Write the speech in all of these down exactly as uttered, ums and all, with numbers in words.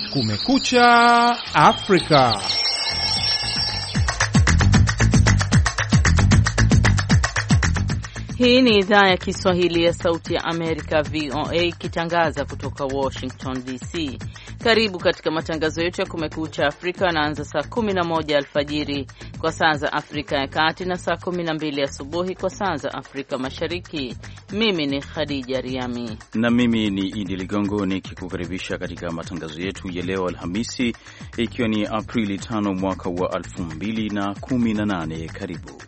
Kumekucha Afrika. Hii ni idhaa ya Kiswahili ya Sauti ya Amerika, V O A, ikitangaza kutoka Washington D C. Karibu katika matangazo yetu ya Kumekucha Afrika, yanaanza saa kumi na moja alfajiri kwa saa za Afrika ya Kati na saa kumi na mbili asubuhi kwa saa za Afrika Mashariki. Mimi ni Khadija Riami na mimi ni Idi Ligongo nikikukaribisha katika matangazo yetu ya leo Alhamisi, ikiwa ni Aprili tano mwaka wa elfu mbili na kumi na nane. Karibu.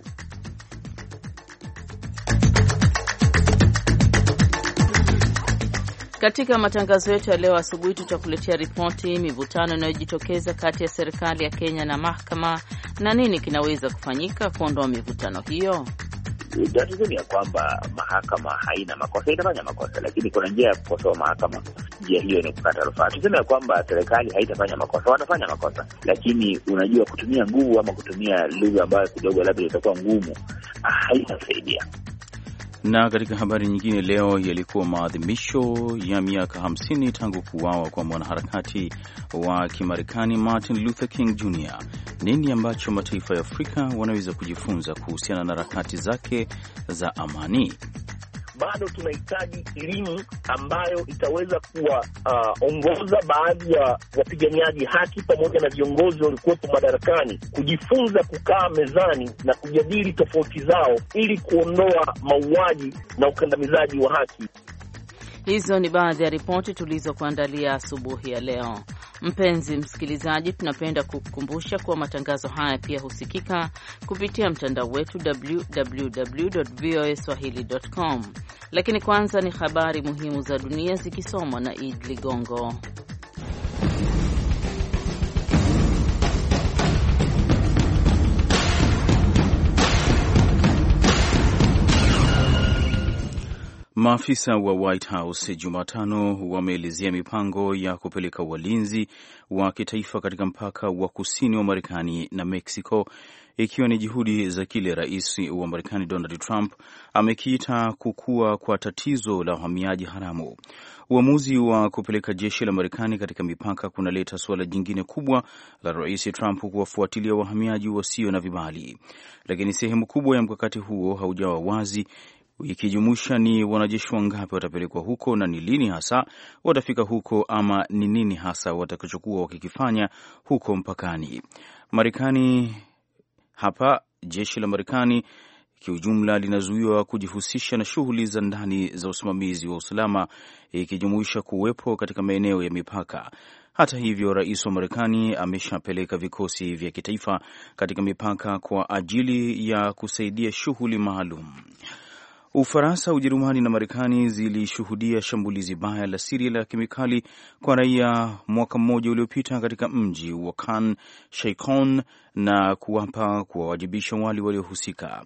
Katika matangazo yetu ya leo asubuhi tutakuletea ripoti mivutano inayojitokeza kati ya serikali ya Kenya na mahakama na nini kinaweza kufanyika kuondoa mivutano hiyo. Tatizo ni ya kwamba mahakama haina makosa, itafanya makosa, lakini kuna njia ya kukosoa mahakama. Njia hiyo ni kukata rufaa. Tuseme ya kwamba serikali haitafanya makosa, watafanya makosa, lakini unajua kutumia nguvu ama kutumia lugha ambayo kidogo labda itakuwa ngumu haitasaidia. Na katika habari nyingine, leo yalikuwa maadhimisho ya miaka hamsini tangu kuuawa kwa mwanaharakati wa Kimarekani Martin Luther King Junior Nini ambacho mataifa ya Afrika wanaweza kujifunza kuhusiana na harakati zake za amani? Bado tunahitaji elimu ambayo itaweza kuwaongoza uh, baadhi ya wapiganiaji haki pamoja na viongozi waliokuwepo madarakani kujifunza kukaa mezani na kujadili tofauti zao ili kuondoa mauaji na ukandamizaji wa haki. Hizo ni baadhi ya ripoti tulizokuandalia asubuhi ya leo. Mpenzi msikilizaji, tunapenda kukukumbusha kuwa matangazo haya pia husikika kupitia mtandao wetu w w w dot v o a swahili dot com. Lakini kwanza ni habari muhimu za dunia zikisomwa na Id Ligongo. Maafisa wa White House Jumatano wameelezea mipango ya kupeleka walinzi wa kitaifa katika mpaka wa kusini wa Marekani na Mexico, ikiwa ni juhudi za kile rais wa Marekani Donald Trump amekiita kukua kwa tatizo la uhamiaji haramu. Uamuzi wa kupeleka jeshi la Marekani katika mipaka kunaleta suala jingine kubwa la rais Trump kuwafuatilia wahamiaji wasio na vibali, lakini sehemu kubwa ya mkakati huo haujawa wazi, ikijumuisha ni wanajeshi wangapi watapelekwa huko na ni lini hasa watafika huko, ama ni nini hasa watakachokuwa wakikifanya huko mpakani. Marekani hapa, jeshi la Marekani kiujumla linazuiwa kujihusisha na shughuli za ndani za usimamizi wa usalama, ikijumuisha kuwepo katika maeneo ya mipaka. Hata hivyo, rais wa Marekani ameshapeleka vikosi vya kitaifa katika mipaka kwa ajili ya kusaidia shughuli maalum. Ufaransa, Ujerumani na Marekani zilishuhudia shambulizi baya la Syria la kemikali kwa raia mwaka mmoja uliopita katika mji wa Khan Sheikhoun na kuwapa kuwawajibisha wale waliohusika.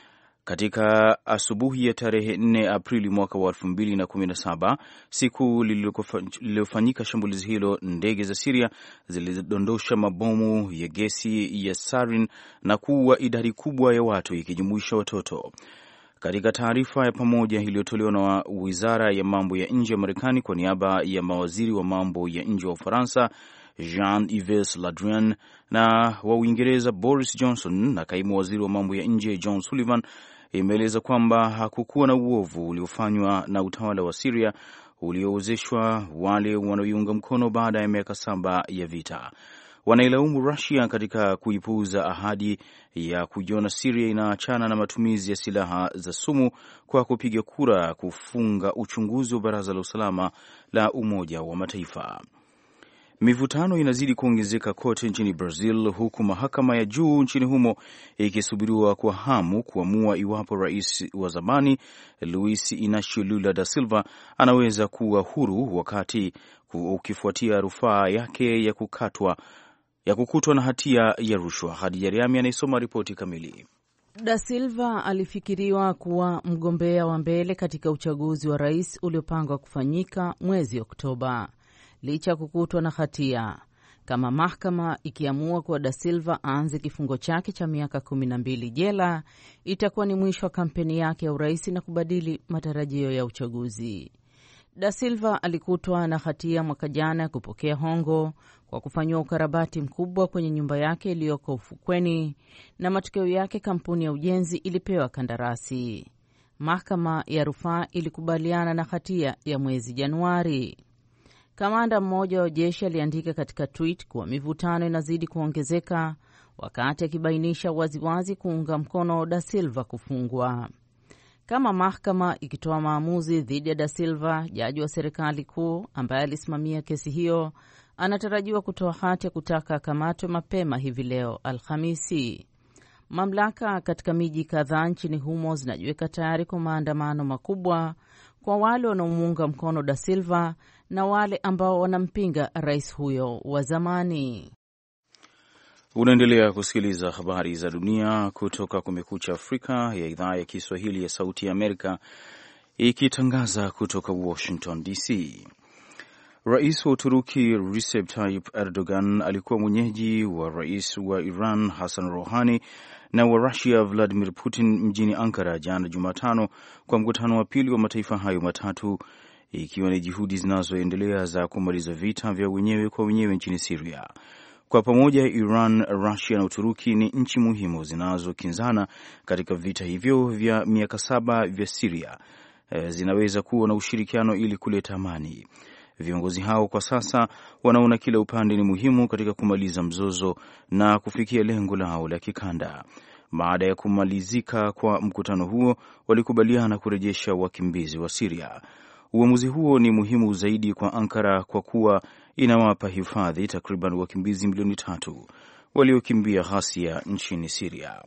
Katika asubuhi ya tarehe nne Aprili mwaka wa elfu mbili na kumi na saba, siku lililofanyika shambulizi hilo, ndege za Syria zilidondosha mabomu ya gesi ya sarin na kuua idadi kubwa ya watu, ikijumuisha watoto. Katika taarifa ya pamoja iliyotolewa na Wizara ya Mambo ya Nje ya Marekani kwa niaba ya mawaziri wa mambo ya nje wa Ufaransa Jean-Yves Le Drian na wa Uingereza Boris Johnson na kaimu waziri wa mambo ya nje John Sullivan, imeeleza kwamba hakukuwa na uovu uliofanywa na utawala wa Syria uliowezeshwa wale wanaoiunga mkono baada ya miaka saba ya vita. Wanailaumu Russia katika kuipuuza ahadi ya kujiona Syria inaachana na matumizi ya silaha za sumu kwa kupiga kura kufunga uchunguzi wa Baraza la Usalama la Umoja wa Mataifa. Mivutano inazidi kuongezeka kote nchini Brazil, huku mahakama ya juu nchini humo ikisubiriwa kwa hamu kuamua iwapo rais wa zamani Luiz Inacio Lula da Silva anaweza kuwa huru wakati ukifuatia rufaa yake ya kukatwa ya kukutwa na hatia ya rushwa. Hadija Riami anaisoma ripoti kamili. Da Silva alifikiriwa kuwa mgombea wa mbele katika uchaguzi wa rais uliopangwa kufanyika mwezi Oktoba. Licha ya kukutwa na hatia, kama mahakama ikiamua kuwa Da Silva aanze kifungo chake cha miaka kumi na mbili jela, itakuwa ni mwisho wa kampeni yake ya urais na kubadili matarajio ya uchaguzi. Da Silva alikutwa na hatia mwaka jana ya kupokea hongo kwa kufanyiwa ukarabati mkubwa kwenye nyumba yake iliyoko ufukweni, na matokeo yake kampuni ya ujenzi ilipewa kandarasi. Mahakama ya rufaa ilikubaliana na hatia ya mwezi Januari. Kamanda mmoja wa jeshi aliandika katika tweet kuwa mivutano inazidi kuongezeka, wakati akibainisha waziwazi kuunga mkono Da Silva kufungwa. Kama mahakama ikitoa maamuzi dhidi ya Da Silva, jaji wa serikali kuu ambaye alisimamia kesi hiyo anatarajiwa kutoa hati ya kutaka akamatwe mapema hivi leo Alhamisi. Mamlaka katika miji kadhaa nchini humo zinajiweka tayari kwa maandamano makubwa kwa wale wanaomuunga mkono Da Silva na wale ambao wanampinga rais huyo wa zamani. Unaendelea kusikiliza habari za dunia kutoka Kumekucha Afrika ya idhaa ya Kiswahili ya Sauti ya Amerika, ikitangaza kutoka Washington D C. Rais wa Uturuki Recep Tayyip Erdogan alikuwa mwenyeji wa rais wa Iran Hassan Rouhani na wa Russia Vladimir Putin mjini Ankara jana Jumatano kwa mkutano wa pili wa mataifa hayo matatu, ikiwa ni juhudi zinazoendelea za kumaliza vita vya wenyewe kwa wenyewe nchini Syria. Kwa pamoja, Iran, Russia na Uturuki ni nchi muhimu zinazokinzana katika vita hivyo vya miaka saba vya Syria. E, zinaweza kuwa na ushirikiano ili kuleta amani. Viongozi hao kwa sasa wanaona kila upande ni muhimu katika kumaliza mzozo na kufikia lengo lao la kikanda. Baada ya kumalizika kwa mkutano huo, walikubaliana kurejesha wakimbizi wa Syria. Uamuzi huo ni muhimu zaidi kwa Ankara kwa kuwa inawapa hifadhi takriban wakimbizi milioni tatu waliokimbia ghasia nchini Syria.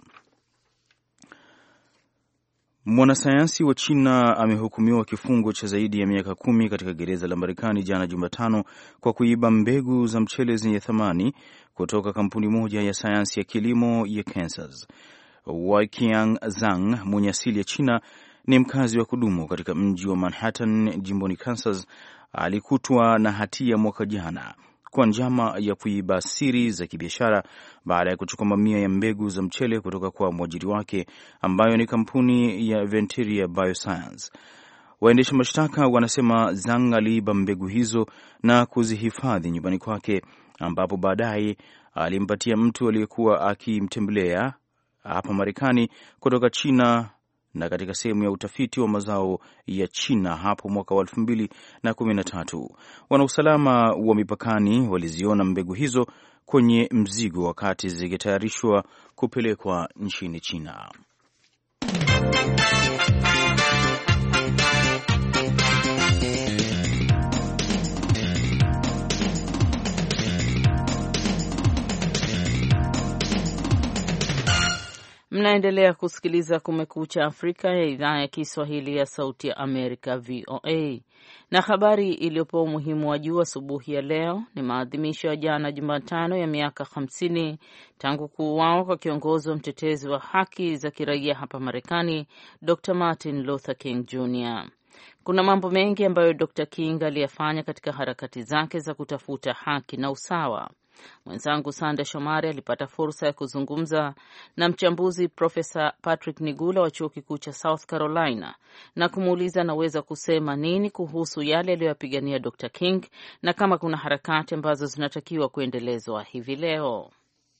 Mwanasayansi wa China amehukumiwa kifungo cha zaidi ya miaka kumi katika gereza la Marekani jana Jumatano kwa kuiba mbegu za mchele zenye thamani kutoka kampuni moja ya sayansi ya kilimo ya Kansas. Weiqiang Zhang mwenye asili ya China ni mkazi wa kudumu katika mji wa Manhattan, jimboni Kansas. Alikutwa na hatia mwaka jana kwa njama ya kuiba siri za kibiashara baada ya kuchukua mamia ya mbegu za mchele kutoka kwa mwajiri wake ambayo ni kampuni ya Venteria Bioscience. Waendesha mashtaka wanasema Zhang aliiba mbegu hizo na kuzihifadhi nyumbani kwake, ambapo baadaye alimpatia mtu aliyekuwa akimtembelea hapa Marekani kutoka China na katika sehemu ya utafiti wa mazao ya China hapo mwaka wa elfu mbili na kumi na tatu. Wanausalama wa mipakani waliziona mbegu hizo kwenye mzigo wakati zikitayarishwa kupelekwa nchini China. Mnaendelea kusikiliza Kumekucha Afrika ya idhaa ya Kiswahili ya Sauti ya Amerika, V O A. Na habari iliyopewa umuhimu wa juu asubuhi ya leo ni maadhimisho ya jana Jumatano ya miaka hamsini tangu kuuawa kwa kiongozi wa mtetezi wa haki za kiraia hapa Marekani, Doctor Martin Luther King Junior Kuna mambo mengi ambayo Doctor King aliyafanya katika harakati zake za kutafuta haki na usawa. Mwenzangu Sande Shomari alipata fursa ya kuzungumza na mchambuzi Profesa Patrick Nigula wa chuo kikuu cha South Carolina na kumuuliza anaweza kusema nini kuhusu yale aliyopigania Doctor King na kama kuna harakati ambazo zinatakiwa kuendelezwa hivi leo.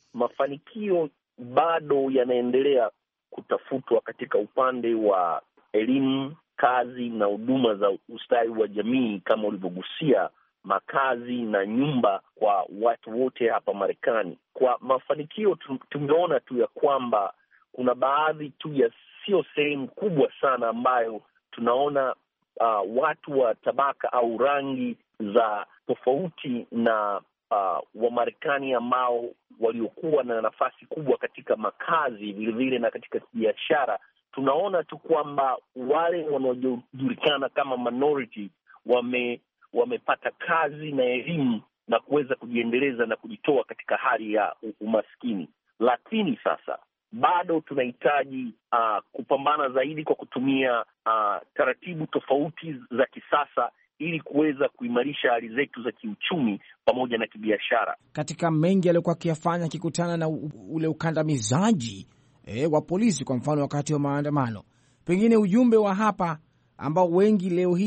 Mafanikio bado yanaendelea kutafutwa katika upande wa elimu, kazi na huduma za ustawi wa jamii, kama ulivyogusia makazi na nyumba kwa watu wote hapa Marekani. Kwa mafanikio tumeona tu ya kwamba kuna baadhi tu ya sio sehemu kubwa sana ambayo tunaona uh, watu wa tabaka au rangi za tofauti na uh, wa Marekani ambao waliokuwa na nafasi kubwa katika makazi vile vile na katika biashara. Tunaona tu kwamba wale wanaojulikana kama minority wame wamepata kazi na elimu na kuweza kujiendeleza na kujitoa katika hali ya umaskini. Lakini sasa bado tunahitaji uh, kupambana zaidi kwa kutumia uh, taratibu tofauti za kisasa ili kuweza kuimarisha hali zetu za kiuchumi pamoja na kibiashara. Katika mengi aliyokuwa akiyafanya akikutana na ule ukandamizaji eh, wa polisi kwa mfano wakati wa maandamano, pengine ujumbe wa hapa ambao wengi leo hii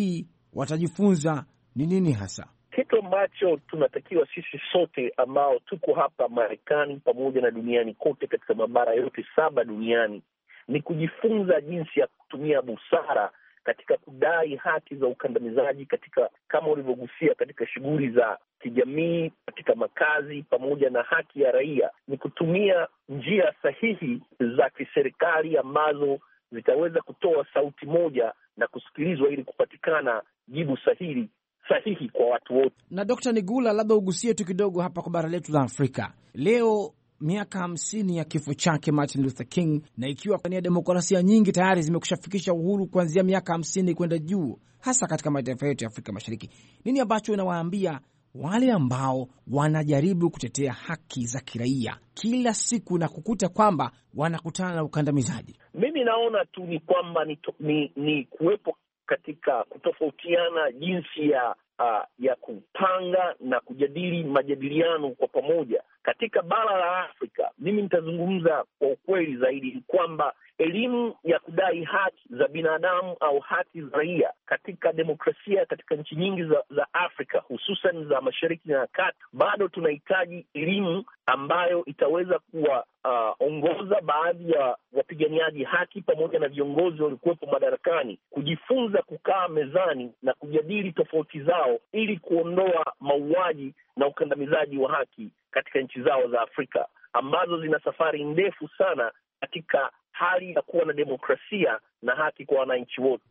watajifunza ni nini hasa? Kitu ambacho tunatakiwa sisi sote ambao tuko hapa Marekani pamoja na duniani kote, katika mabara yote saba duniani, ni kujifunza jinsi ya kutumia busara katika kudai haki za ukandamizaji, katika kama ulivyogusia, katika shughuli za kijamii, katika makazi, pamoja na haki ya raia. Ni kutumia njia sahihi za kiserikali ambazo zitaweza kutoa sauti moja na kusikilizwa ili kupatikana jibu sahihi sahihi kwa watu wote. Na Dokta Nigula, labda ugusie tu kidogo hapa kwa bara letu la Afrika leo, miaka hamsini ya kifo chake Martin Luther King, na ikiwa kwenye demokrasia nyingi tayari zimekushafikisha uhuru kuanzia miaka hamsini kwenda juu, hasa katika mataifa yetu ya Afrika Mashariki, nini ambacho unawaambia wale ambao wanajaribu kutetea haki za kiraia kila siku na kukuta kwamba wanakutana na ukandamizaji? Mimi naona tu ni kwamba ni, ni, ni kuwepo katika kutofautiana jinsi ya uh, ya kupanga na kujadili majadiliano kwa pamoja katika bara la Afrika. Mimi nitazungumza kwa ukweli zaidi, ni kwamba elimu ya kudai haki za binadamu au haki za raia katika demokrasia katika nchi nyingi za, za Afrika, hususan za Mashariki na Kati, bado tunahitaji elimu ambayo itaweza kuwa uh, ongoza baadhi ya wapiganiaji haki pamoja na viongozi waliokuwepo madarakani kujifunza kukaa mezani na kujadili tofauti zao ili kuondoa mauaji na ukandamizaji wa haki katika nchi zao za Afrika ambazo zina safari ndefu sana katika hali ya kuwa na demokrasia na haki kwa wananchi wote.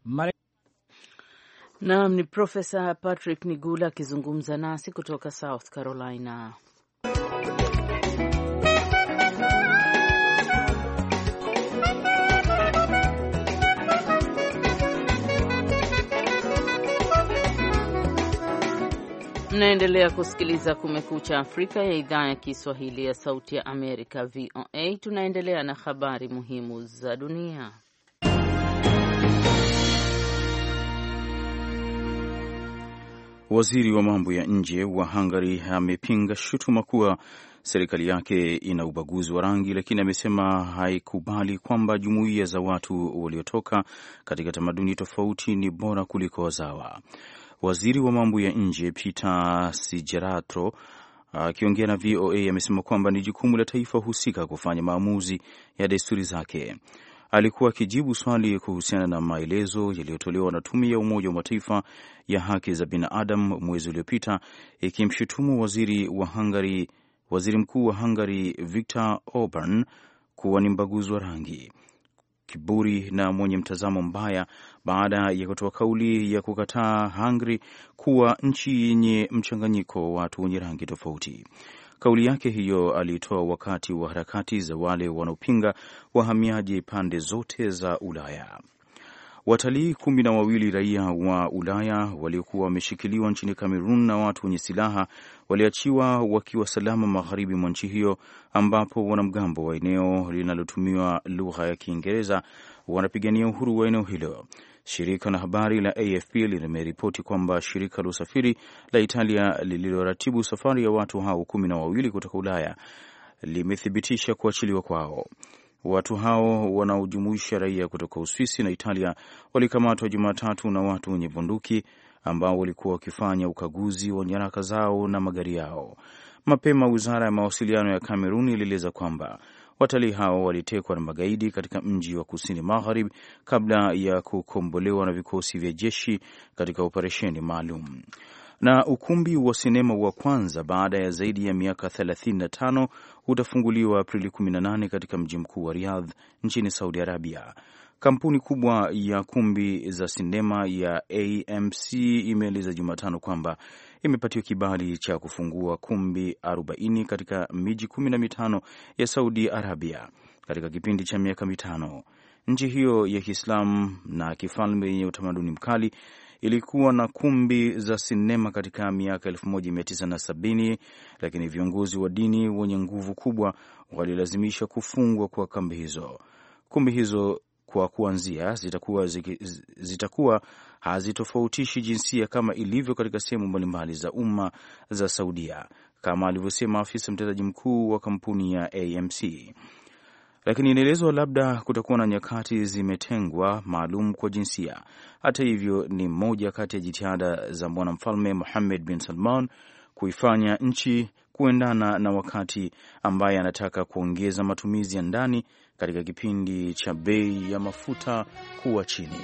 Naam, ni Profesa Patrick Nigula akizungumza nasi kutoka South Carolina. Mnaendelea kusikiliza Kumekucha Afrika ya idhaa ya Kiswahili ya Sauti ya Amerika, V O A. Tunaendelea na habari muhimu za dunia. Waziri wa mambo ya nje wa Hungary amepinga shutuma kuwa serikali yake ina ubaguzi wa rangi, lakini amesema haikubali kwamba jumuiya za watu waliotoka katika tamaduni tofauti ni bora kuliko wazawa. Waziri wa mambo ya nje Peter Siegeratro akiongea na V O A amesema kwamba ni jukumu la taifa husika kufanya maamuzi ya desturi zake. Alikuwa akijibu swali kuhusiana na maelezo yaliyotolewa na tume ya Umoja wa Mataifa ya haki za binadamu mwezi uliopita, ikimshutumu waziri wa Hungary, waziri mkuu wa Hungary Viktor Orban kuwa ni mbaguzi wa rangi, kiburi na mwenye mtazamo mbaya, baada ya kutoa kauli ya kukataa Hungary kuwa nchi yenye mchanganyiko wa watu wenye rangi tofauti. Kauli yake hiyo alitoa wakati wa harakati za wale wanaopinga wahamiaji pande zote za Ulaya. Watalii kumi na wawili raia wa Ulaya waliokuwa wameshikiliwa nchini Kamerun na watu wenye silaha waliachiwa wakiwa salama magharibi mwa nchi hiyo, ambapo wanamgambo wa eneo linalotumiwa lugha ya Kiingereza wanapigania uhuru wa eneo hilo. Shirika la habari la A F P limeripoti kwamba shirika la usafiri la Italia lililoratibu safari ya watu hao kumi na wawili kutoka Ulaya limethibitisha kuachiliwa kwao. Watu hao wanaojumuisha raia kutoka Uswisi na Italia walikamatwa Jumatatu na watu wenye bunduki ambao walikuwa wakifanya ukaguzi wa nyaraka zao na magari yao. Mapema wizara ya mawasiliano ya Kamerun ilieleza kwamba watalii hao walitekwa na magaidi katika mji wa kusini magharibi kabla ya kukombolewa na vikosi vya jeshi katika operesheni maalum. Na ukumbi wa sinema wa kwanza baada ya zaidi ya miaka thelathini na tano utafunguliwa Aprili kumi na nane katika mji mkuu wa Riyadh nchini Saudi Arabia. Kampuni kubwa ya kumbi za sinema ya A M C imeeleza Jumatano kwamba imepatiwa kibali cha kufungua kumbi arobaini katika miji kumi na mitano ya Saudi Arabia katika kipindi cha miaka mitano. Nchi hiyo ya Kiislamu na kifalme yenye utamaduni mkali ilikuwa na kumbi za sinema katika miaka elfu moja mia tisa na sabini, lakini viongozi wa dini wenye nguvu kubwa walilazimisha kufungwa kwa kambi hizo. Kumbi hizo kwa kuanzia zitakuwa, zitakuwa hazitofautishi jinsia kama ilivyo katika sehemu mbalimbali za umma za Saudia, kama alivyosema afisa mtendaji mkuu wa kampuni ya A M C. lakini inaelezwa labda kutakuwa na nyakati zimetengwa maalum kwa jinsia. Hata hivyo, ni moja kati ya jitihada za mwanamfalme Mohammed bin Salman kuifanya nchi kuendana na wakati, ambaye anataka kuongeza matumizi ya ndani katika kipindi cha bei ya mafuta kuwa chini.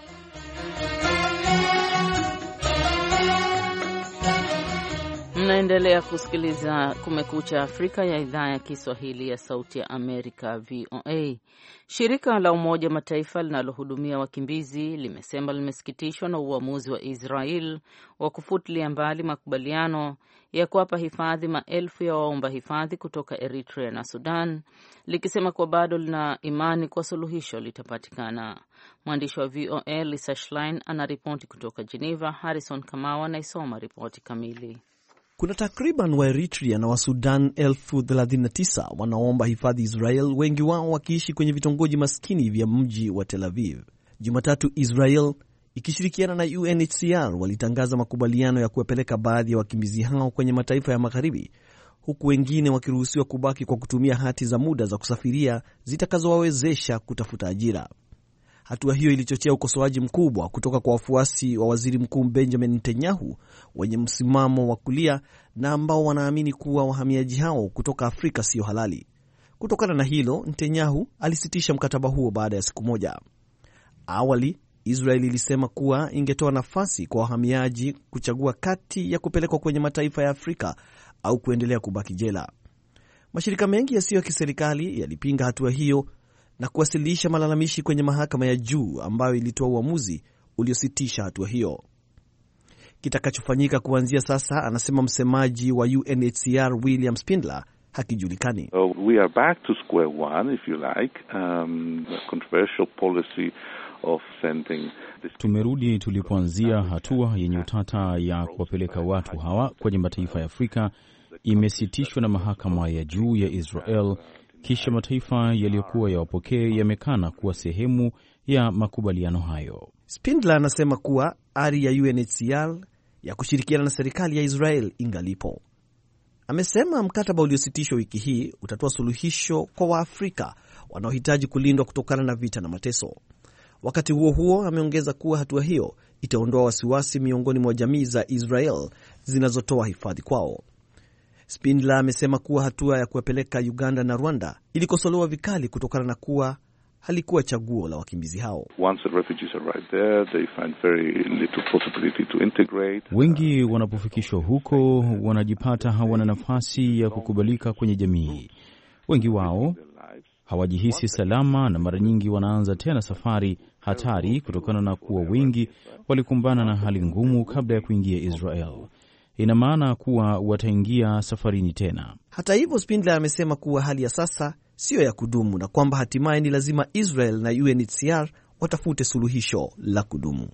Mnaendelea kusikiliza Kumekucha Afrika ya idhaa ya Kiswahili ya Sauti ya Amerika, V O A. Shirika la Umoja Mataifa linalohudumia wakimbizi limesema limesikitishwa na uamuzi wa Israel wa kufutilia mbali makubaliano ya kuwapa hifadhi maelfu ya waomba hifadhi kutoka Eritrea na Sudan, likisema kuwa bado lina imani kwa suluhisho litapatikana. Mwandishi wa V O A Lisa Schlein anaripoti kutoka Geneva. Harrison Kamau anaisoma ripoti kamili. Kuna takriban wa Eritrea na wa Sudan elfu thelathini na tisa wanaomba hifadhi Israel, wengi wao wakiishi kwenye vitongoji maskini vya mji wa Tel Aviv. Jumatatu, Israel ikishirikiana na U N H C R walitangaza makubaliano ya kuwapeleka baadhi ya wakimbizi hao kwenye mataifa ya magharibi, huku wengine wakiruhusiwa kubaki kwa kutumia hati za muda za kusafiria zitakazowawezesha kutafuta ajira. Hatua hiyo ilichochea ukosoaji mkubwa kutoka kwa wafuasi wa waziri mkuu Benjamin Netanyahu wenye msimamo wa kulia na ambao wanaamini kuwa wahamiaji hao kutoka Afrika sio halali. Kutokana na hilo, Netanyahu alisitisha mkataba huo baada ya siku moja. Awali, Israel ilisema kuwa ingetoa nafasi kwa wahamiaji kuchagua kati ya kupelekwa kwenye mataifa ya Afrika au kuendelea kubaki jela. Mashirika mengi yasiyo ya kiserikali yalipinga hatua hiyo na kuwasilisha malalamishi kwenye mahakama ya juu ambayo ilitoa uamuzi uliositisha hatua hiyo. Kitakachofanyika kuanzia sasa, anasema msemaji wa U N H C R William Spindler, hakijulikani. So we are back to square one, if you like. Um, the controversial policy of sending this... Tumerudi tulipoanzia. Hatua yenye utata ya kuwapeleka watu hawa kwenye mataifa ya Afrika imesitishwa na mahakama ya juu ya Israel. Kisha mataifa yaliyokuwa yawapokee yamekana kuwa sehemu ya makubaliano hayo. Spindler anasema kuwa ari ya U N H C R ya kushirikiana na serikali ya Israel ingalipo. Amesema mkataba uliositishwa wiki hii utatoa suluhisho kwa Waafrika wanaohitaji kulindwa kutokana na vita na mateso. Wakati huo huo, ameongeza kuwa hatua hiyo itaondoa wasiwasi miongoni mwa jamii za Israel zinazotoa hifadhi kwao. Spindler amesema kuwa hatua ya kuwapeleka Uganda na Rwanda ilikosolewa vikali kutokana na kuwa halikuwa chaguo la wakimbizi hao. Wengi wanapofikishwa huko wanajipata hawana nafasi ya kukubalika kwenye jamii. Wengi wao hawajihisi salama na mara nyingi wanaanza tena safari hatari kutokana na kuwa wengi walikumbana na hali ngumu kabla ya kuingia Israel. Ina maana kuwa wataingia safarini tena. Hata hivyo, Spindler amesema kuwa hali ya sasa sio ya kudumu na kwamba hatimaye ni lazima Israel na U N H C R watafute suluhisho la kudumu.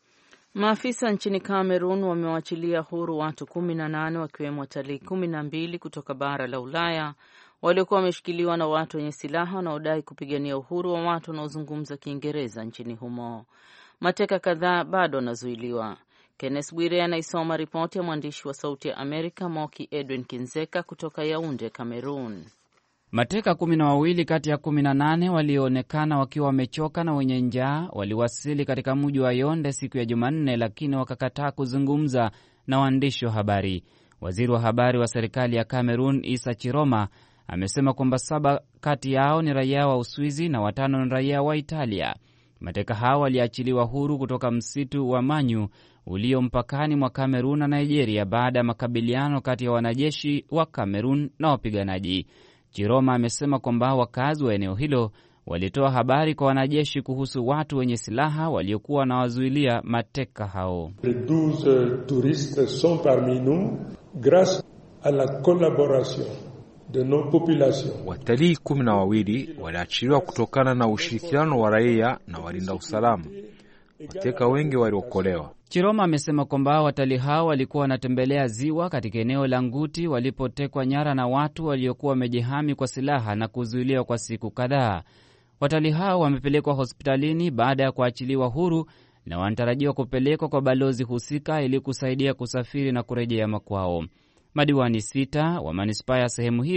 Maafisa nchini Cameroon wamewachilia huru watu kumi na nane wakiwemo watalii kumi na mbili kutoka bara la Ulaya waliokuwa wameshikiliwa na watu wenye silaha wanaodai kupigania uhuru wa watu wanaozungumza Kiingereza nchini humo. Mateka kadhaa bado wanazuiliwa. Kenneth Bwire anaisoma ripoti ya mwandishi wa Sauti ya Amerika Moki Edwin Kinzeka kutoka Yaounde, Cameroon. Mateka kumi na wawili kati ya kumi na nane walioonekana wakiwa wamechoka na wenye njaa waliwasili katika mji wa Yaounde siku ya Jumanne, lakini wakakataa kuzungumza na waandishi wa habari. Waziri wa habari wa serikali ya Cameroon Issa Chiroma amesema kwamba saba kati yao ni raia wa Uswizi na watano ni raia wa Italia. Mateka hao waliachiliwa huru kutoka msitu wa Manyu ulio mpakani mwa Cameroon na Nigeria baada ya makabiliano kati ya wanajeshi wa Cameroon na wapiganaji. Chiroma amesema kwamba wakazi wa eneo hilo walitoa habari kwa wanajeshi kuhusu watu wenye silaha waliokuwa wanawazuilia mateka hao. Les douze touristes sont parmi nous grâce à la collaboration de nos populations. Watalii kumi na wawili waliachiliwa kutokana na ushirikiano wa raia na walinda usalama. Mateka wengi waliokolewa. Chiroma amesema kwamba watalii hao walikuwa wanatembelea ziwa katika eneo la Nguti walipotekwa nyara na watu waliokuwa wamejihami kwa silaha na kuzuiliwa kwa siku kadhaa. Watalii hao wamepelekwa hospitalini baada ya kuachiliwa huru na wanatarajiwa kupelekwa kwa balozi husika ili kusaidia kusafiri na kurejea makwao. Madiwani sita wa manispaa ya sehemu hiyo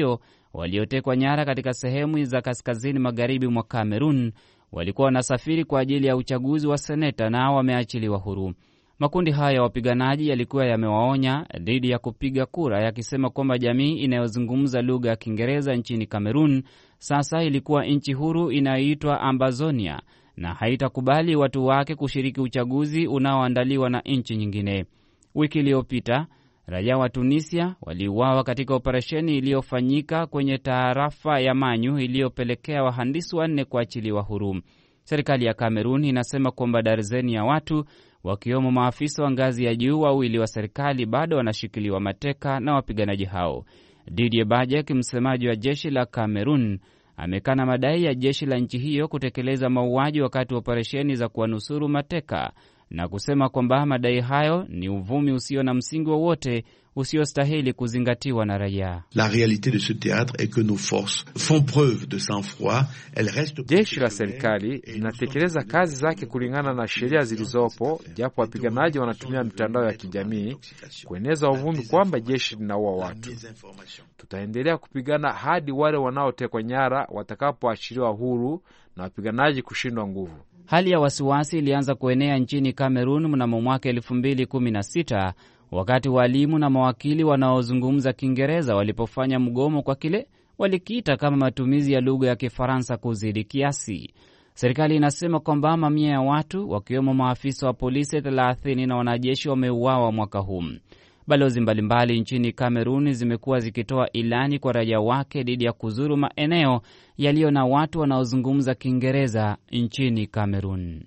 waliotekwa nyara katika sehemu za kaskazini magharibi mwa Kamerun walikuwa wanasafiri kwa ajili ya uchaguzi wa seneta na wameachiliwa huru. Makundi haya ya wapiganaji yalikuwa yamewaonya dhidi ya kupiga kura, yakisema kwamba jamii inayozungumza lugha ya Kiingereza nchini Kamerun sasa ilikuwa nchi huru inayoitwa Ambazonia na haitakubali watu wake kushiriki uchaguzi unaoandaliwa na nchi nyingine. Wiki iliyopita raia wa Tunisia waliuawa katika operesheni iliyofanyika kwenye tarafa ya Manyu iliyopelekea wahandisi wanne kuachiliwa huru. Serikali ya Kamerun inasema kwamba darzeni ya watu wakiwemo maafisa wa ngazi ya juu wawili wa serikali bado wanashikiliwa mateka na wapiganaji hao. Didier Bajek, msemaji wa jeshi la Kamerun, amekana madai ya jeshi la nchi hiyo kutekeleza mauaji wakati wa operesheni za kuwanusuru mateka na kusema kwamba madai hayo ni uvumi usio na msingi wowote usiostahili kuzingatiwa na raia. La réalité de ce théâtre est que nos forces font preuve de sang-froid, elles restent. Jeshi la serikali linatekeleza kazi zake kulingana na sheria zilizopo, japo wapiganaji wanatumia mitandao ya kijamii kueneza uvumi kwamba jeshi linaua watu. Tutaendelea kupigana hadi wale wanaotekwa nyara watakapoachiliwa huru na wapiganaji kushindwa nguvu. Hali ya wasiwasi ilianza kuenea nchini Kamerun mnamo mwaka elfu mbili kumi na sita wakati walimu na mawakili wanaozungumza Kiingereza walipofanya mgomo kwa kile walikiita kama matumizi ya lugha ya Kifaransa kuzidi kiasi. Serikali inasema kwamba mamia ya watu wakiwemo maafisa wa polisi thelathini na wanajeshi wameuawa mwaka huu. Balozi mbalimbali nchini Kamerun zimekuwa zikitoa ilani kwa raia wake dhidi ya kuzuru maeneo yaliyo na watu wanaozungumza Kiingereza nchini Kamerun.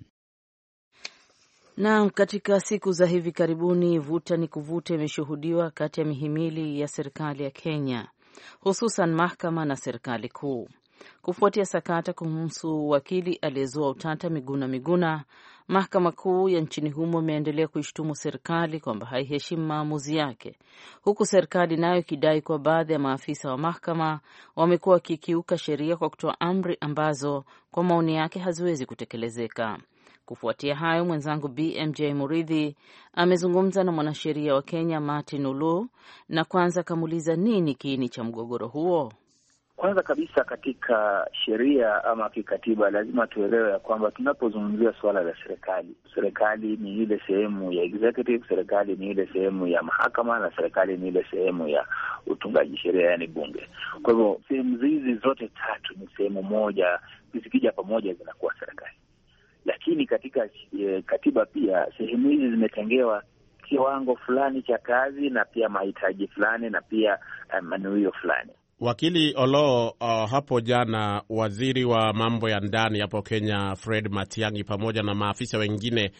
Na katika siku za hivi karibuni vuta ni kuvuta imeshuhudiwa kati ya mihimili ya serikali ya Kenya, hususan mahakama na serikali kuu, kufuatia sakata kuhusu wakili aliyezua utata Miguna Miguna. Mahakama kuu ya nchini humo imeendelea kuishtumu serikali kwamba haiheshimu maamuzi yake, huku serikali nayo ikidai kwa baadhi ya maafisa wa mahakama wamekuwa wakikiuka sheria kwa kutoa amri ambazo kwa maoni yake haziwezi kutekelezeka. Kufuatia hayo, mwenzangu B M J Muridhi amezungumza na mwanasheria wa Kenya Martin Ulu na kwanza kamuuliza nini kiini cha mgogoro huo. Kwanza kabisa, katika sheria ama kikatiba lazima tuelewe ya kwamba tunapozungumzia suala la serikali, serikali ni ile sehemu ya executive, serikali ni ile sehemu ya mahakama, na serikali ni ile sehemu ya utungaji sheria, yani bunge. Kwa hivyo sehemu hizi zote tatu ni sehemu moja, zikija pamoja zinakuwa serikali. Lakini katika e, katiba pia sehemu hizi zimetengewa kiwango fulani cha kazi na pia mahitaji fulani na pia um, manuio fulani. Wakili Olo, uh, hapo jana waziri wa mambo ya ndani hapo Kenya Fred Matiang'i pamoja na maafisa wengine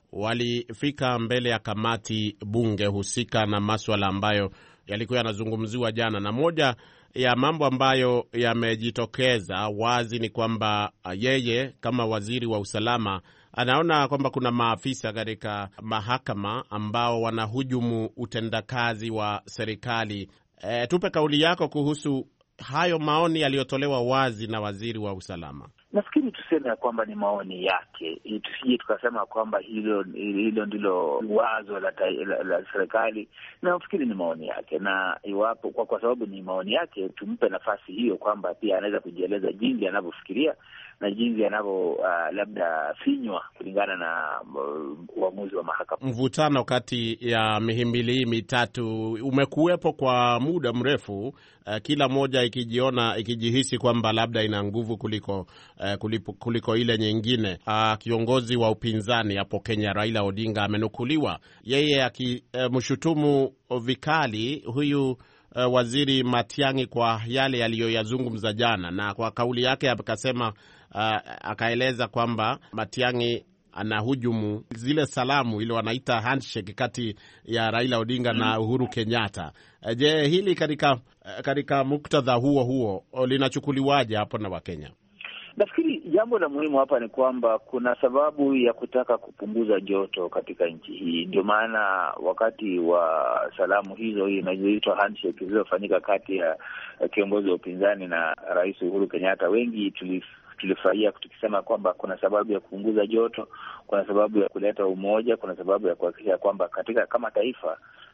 walifika mbele ya kamati bunge husika na masuala ambayo yalikuwa yanazungumziwa jana, na moja ya mambo ambayo yamejitokeza wazi ni kwamba yeye kama waziri wa usalama anaona kwamba kuna maafisa katika mahakama ambao wanahujumu utendakazi wa serikali. E, tupe kauli yako kuhusu hayo maoni yaliyotolewa wazi na waziri wa usalama. Nafikiri tuseme ya kwamba ni maoni yake, tusije tukasema kwamba hilo hilo ndilo wazo la, la, la serikali. Na nafikiri ni maoni yake, na iwapo kwa, kwa sababu ni maoni yake, tumpe nafasi hiyo kwamba pia anaweza kujieleza jinsi anavyofikiria na jinsi anavyo uh, labda finywa kulingana na uamuzi uh, wa mahakama. Mvutano kati ya mihimili mitatu umekuwepo kwa muda mrefu, uh, kila moja ikijiona ikijihisi kwamba labda ina nguvu kuliko uh, kuliko, kuliko ile nyingine. Uh, kiongozi wa upinzani hapo Kenya Raila Odinga amenukuliwa yeye akimshutumu uh, vikali huyu uh, waziri Matiang'i kwa yale aliyoyazungumza jana, na kwa kauli yake akasema uh, akaeleza kwamba Matiang'i anahujumu zile salamu ile wanaita handshake kati ya Raila Odinga na Uhuru Kenyatta. Je, hili katika katika muktadha huo huo linachukuliwaje hapo na Wakenya? Nafikiri jambo la muhimu hapa ni kwamba kuna sababu ya kutaka kupunguza joto katika nchi hii. Ndio maana wakati wa salamu hizo inayoitwa handshake zilizofanyika kati ya kiongozi wa upinzani na Rais Uhuru Kenyatta, wengi tulif tulifurahia tukisema kwamba kuna sababu ya kupunguza joto, kuna sababu ya kuleta umoja, kuna sababu ya kuhakikisha kwamba katika kama taifa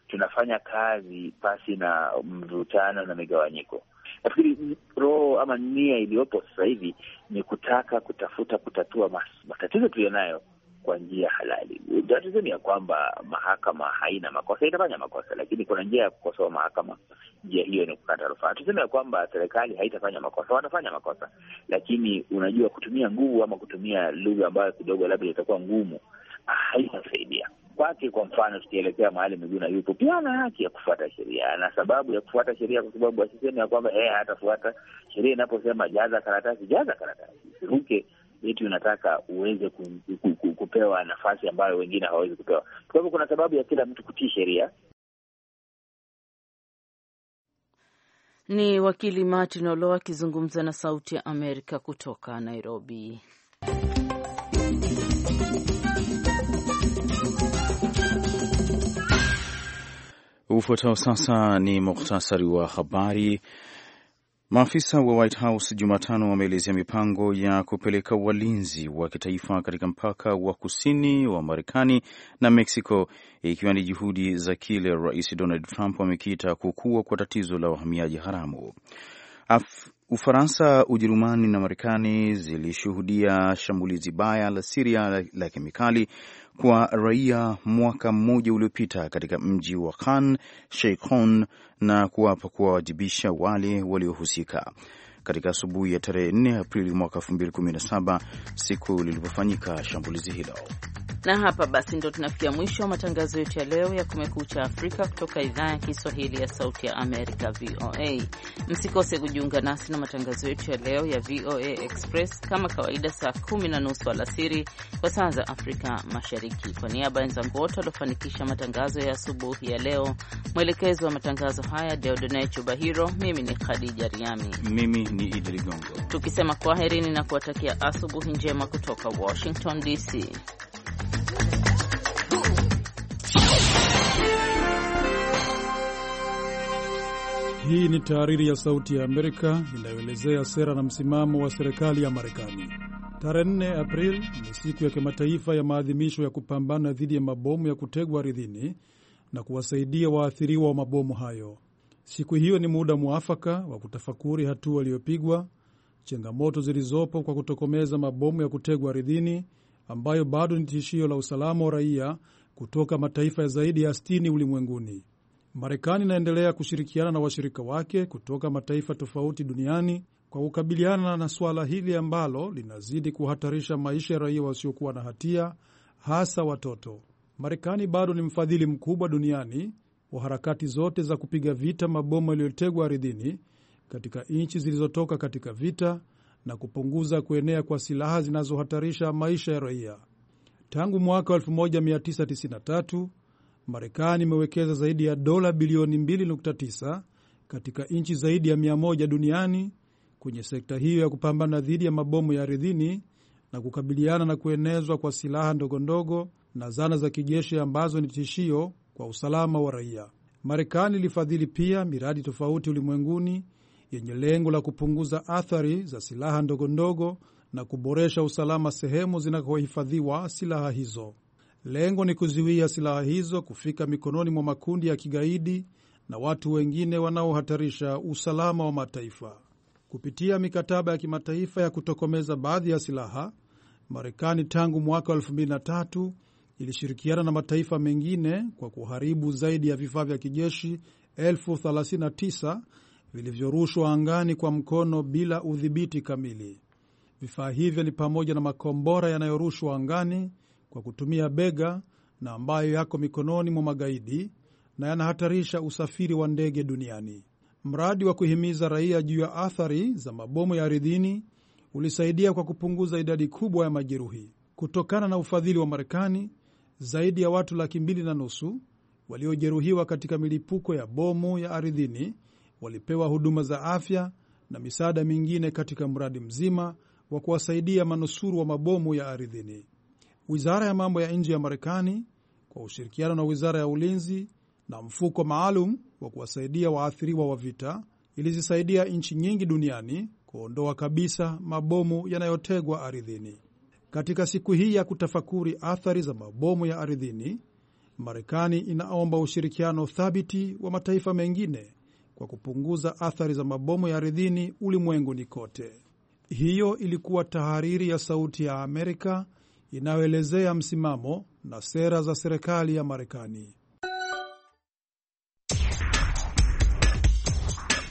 tunafanya kazi pasi na mvutano na migawanyiko. Nafikiri roho ama nia iliyopo sasa hivi ni kutaka kutafuta kutatua mas- matatizo tuliyonayo kwa njia halali. Tatizo ni ya kwamba mahakama haina makosa, itafanya makosa, lakini kuna njia ya kukosoa mahakama. Njia hiyo ni kukata rufaa. Tuseme ya kwamba serikali haitafanya makosa, watafanya makosa, lakini unajua kutumia nguvu ama kutumia lugha ambayo kidogo labda itakuwa ngumu haitasaidia kwake. Kwa mfano, tukielekea mahali Miguna yupo, pia ana haki ya kufuata sheria, na sababu ya kufuata sheria, kwa sababu asiseme ya kwamba eh hatafuata sheria. Inaposema jaza karatasi, jaza karatasi, siruke eti unataka uweze ku, ku, ku, kupewa nafasi ambayo wengine hawawezi kupewa. Kwa hivyo kuna sababu ya kila mtu kutii sheria. Ni wakili Martin Olo akizungumza na Sauti ya Amerika kutoka Nairobi. Ufuatao sasa ni mukhtasari wa habari. Maafisa wa White House Jumatano wameelezea mipango ya kupeleka walinzi wa kitaifa katika mpaka wa kusini wa Marekani na Mexico, ikiwa ni juhudi za kile Rais Donald Trump amekiita kukua kwa tatizo la wahamiaji haramu. Af Ufaransa, Ujerumani na Marekani zilishuhudia shambulizi baya la Syria la, la kemikali kwa raia mwaka mmoja uliopita katika mji wa Khan Sheikhoun na kuwapa kuwawajibisha wale waliohusika. Katika asubuhi ya tarehe nne Aprili mwaka elfu mbili kumi na saba, siku lilipofanyika shambulizi hilo. Na hapa basi ndo tunafikia mwisho wa matangazo yetu ya leo ya Kumekucha Afrika kutoka idhaa ya Kiswahili ya Sauti ya Amerika, V O A. Msikose kujiunga nasi na matangazo yetu ya leo ya V O A Express kama kawaida saa kumi na nusu alasiri kwa saa za Afrika Mashariki. Kwa niaba ya wenzangu wote waliofanikisha matangazo ya asubuhi ya leo, mwelekezo wa matangazo haya Deodone Chubahiro, mimi ni Khadija Riami, mimi ni Idi Ligongo, tukisema kwaherini na kuwatakia asubuhi njema kutoka Washington D C. Hii ni tahariri ya Sauti ya Amerika inayoelezea sera na msimamo wa serikali ya Marekani. Tarehe nne Aprili ni siku ya kimataifa ya maadhimisho ya kupambana dhidi ya mabomu ya kutegwa ardhini na kuwasaidia waathiriwa wa mabomu hayo. Siku hiyo ni muda muafaka wa kutafakuri hatua iliyopigwa, changamoto zilizopo kwa kutokomeza mabomu ya kutegwa ardhini ambayo bado ni tishio la usalama wa raia kutoka mataifa ya zaidi ya sitini ulimwenguni. Marekani inaendelea kushirikiana na washirika wake kutoka mataifa tofauti duniani kwa kukabiliana na suala hili ambalo linazidi kuhatarisha maisha ya raia wasiokuwa na hatia, hasa watoto. Marekani bado ni mfadhili mkubwa duniani wa harakati zote za kupiga vita mabomu yaliyotegwa ardhini katika nchi zilizotoka katika vita na kupunguza kuenea kwa silaha zinazohatarisha maisha ya raia. Tangu mwaka elfu moja mia tisa tisini na tatu, Marekani imewekeza zaidi ya dola bilioni mbili nukta tisa katika nchi zaidi ya mia moja duniani kwenye sekta hiyo ya kupambana dhidi ya mabomu ya ardhini na kukabiliana na kuenezwa kwa silaha ndogondogo na zana za kijeshi ambazo ni tishio kwa usalama wa raia. Marekani ilifadhili pia miradi tofauti ulimwenguni yenye lengo la kupunguza athari za silaha ndogondogo na kuboresha usalama sehemu zinakohifadhiwa silaha hizo. Lengo ni kuzuia silaha hizo kufika mikononi mwa makundi ya kigaidi na watu wengine wanaohatarisha usalama wa mataifa. Kupitia mikataba ya kimataifa ya kutokomeza baadhi ya silaha, Marekani tangu mwaka elfu mbili na tatu ilishirikiana na mataifa mengine kwa kuharibu zaidi ya vifaa vya kijeshi elfu thelathini na tisa vilivyorushwa angani kwa mkono bila udhibiti kamili. Vifaa hivyo ni pamoja na makombora yanayorushwa angani kwa kutumia bega na ambayo yako mikononi mwa magaidi na yanahatarisha usafiri wa ndege duniani. Mradi wa kuhimiza raia juu ya athari za mabomu ya ardhini ulisaidia kwa kupunguza idadi kubwa ya majeruhi. Kutokana na ufadhili wa Marekani, zaidi ya watu laki mbili na nusu waliojeruhiwa katika milipuko ya bomu ya ardhini walipewa huduma za afya na misaada mingine katika mradi mzima wa kuwasaidia manusuru wa mabomu ya ardhini. Wizara ya mambo ya nje ya Marekani kwa ushirikiano na Wizara ya Ulinzi na mfuko maalum wa kuwasaidia waathiriwa wa vita ilizisaidia nchi nyingi duniani kuondoa kabisa mabomu yanayotegwa ardhini. Katika siku hii ya kutafakuri athari za mabomu ya ardhini, Marekani inaomba ushirikiano thabiti wa mataifa mengine kwa kupunguza athari za mabomu ya ardhini ulimwenguni kote. Hiyo ilikuwa tahariri ya Sauti ya Amerika inayoelezea msimamo na sera za serikali ya Marekani.